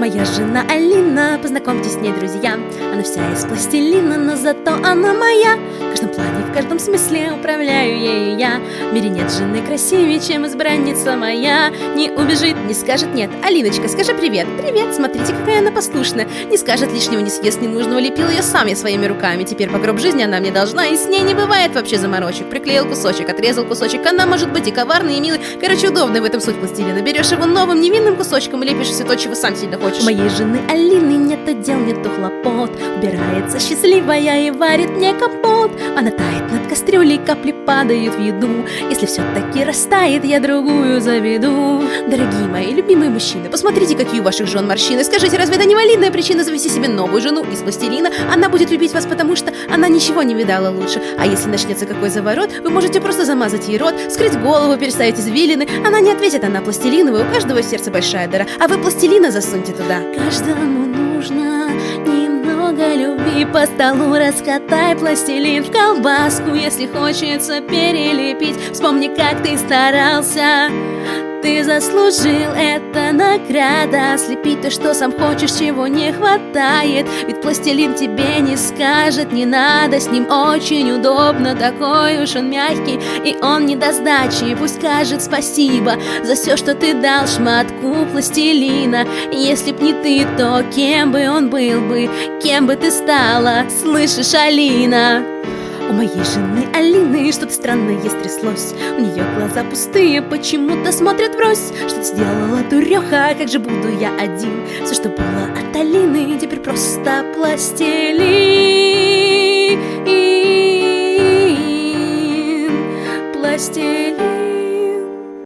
Моя жена Алина, познакомьтесь с ней, друзья. Она вся из пластилина, но зато она моя. В каждом плане, в каждом смысле управляю ею я. В мире нет жены красивее, чем избранница моя. Не убежит, не скажет нет. Алиночка, скажи привет. Привет, смотрите, какая она послушная. Не скажет лишнего, не съест ненужного. Лепил ее сам я своими руками. Теперь по гроб жизни она мне должна, и с ней не бывает вообще заморочек. Приклеил кусочек, отрезал кусочек. Она может быть и коварной, и милой. Короче, удобная в этом суть пластилина. Берешь его новым невинным кусочком и лепишь все то, чего сам сильно хочешь. У моей жены Алины нету дел, нету хлопот. Убирается счастливая и варит мне компот. Она тает над кастрюлей, капли падают в еду. Если все-таки растает, я другую заведу. Дорогие мои любимые мужчины, посмотрите, какие у ваших жен морщины. Скажите, разве это не валидная причина завести себе новую жену из пластилина? Она будет любить вас, потому что она ничего не видала лучше. А если начнется какой заворот, вы можете просто замазать ей рот, скрыть голову, переставить извилины. Она не ответит, она пластилиновая, у каждого в сердце большая дыра. А вы пластилина засуньте туда. Каждому нужно немного любви. По столу раскатай пластилин в колбаску. Если хочется перелепить, вспомни, как ты старался. Ты заслужил, это награда. Слепить то, что сам хочешь, чего не хватает. Ведь пластилин тебе не скажет, не надо. С ним очень удобно, такой уж он мягкий. И он не даст сдачи, пусть скажет спасибо за все, что ты дал шматку пластилина. Если б не ты, то кем бы он был бы, кем бы ты стала, слышишь, Алина? У моей жены Алины что-то странное стряслось. У нее глаза пустые, почему-то смотрят врозь. Что-то сделала дуреха, как же буду я один? Все, что было от Алины, теперь просто пластилин. Пластилин.